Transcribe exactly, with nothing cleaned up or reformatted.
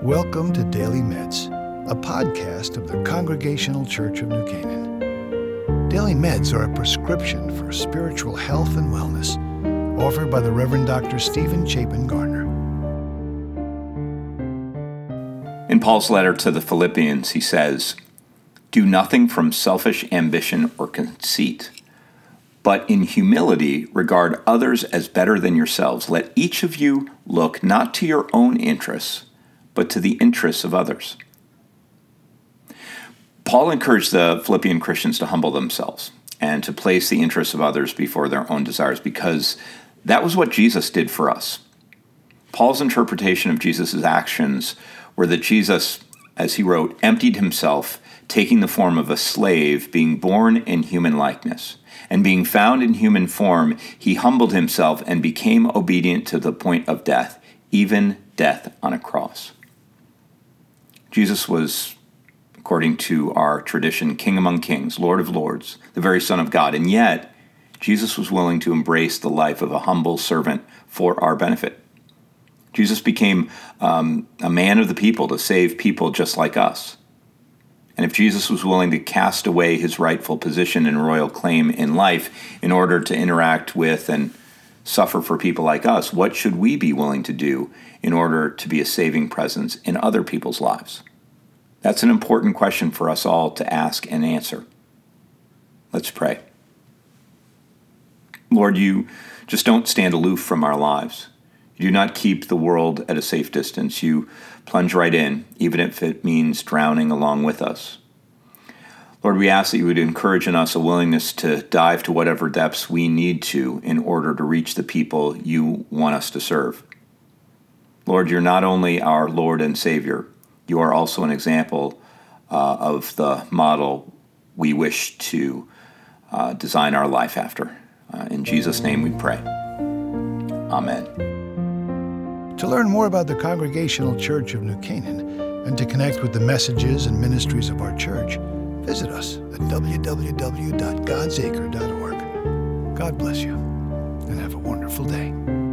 Welcome to Daily Meds, a podcast of the Congregational Church of New Canaan. Daily Meds are a prescription for spiritual health and wellness, offered by the Reverend Doctor Stephen Chapin Garner. In Paul's letter to the Philippians, he says, "Do nothing from selfish ambition or conceit, but in humility regard others as better than yourselves. Let each of you look not to your own interests, but to the interests of others." Paul encouraged the Philippian Christians to humble themselves and to place the interests of others before their own desires, because that was what Jesus did for us. Paul's interpretation of Jesus' actions were that Jesus, as he wrote, emptied himself, taking the form of a slave, being born in human likeness. And being found in human form, he humbled himself and became obedient to the point of death, even death on a cross. Jesus was, according to our tradition, King among kings, Lord of lords, the very Son of God. And yet, Jesus was willing to embrace the life of a humble servant for our benefit. Jesus became um, a man of the people to save people just like us. And if Jesus was willing to cast away his rightful position and royal claim in life in order to interact with and suffer for people like us, what should we be willing to do in order to be a saving presence in other people's lives? That's an important question for us all to ask and answer. Let's pray. Lord, you just don't stand aloof from our lives. You do not keep the world at a safe distance. You plunge right in, even if it means drowning along with us. Lord, we ask that you would encourage in us a willingness to dive to whatever depths we need to in order to reach the people you want us to serve. Lord, you're not only our Lord and Savior, you are also an example uh, of the model we wish to uh, design our life after. Uh, in Jesus' name we pray. Amen. To learn more about the Congregational Church of New Canaan and to connect with the messages and ministries of our church, visit us at w w w dot gods acre dot org. God bless you and have a wonderful day.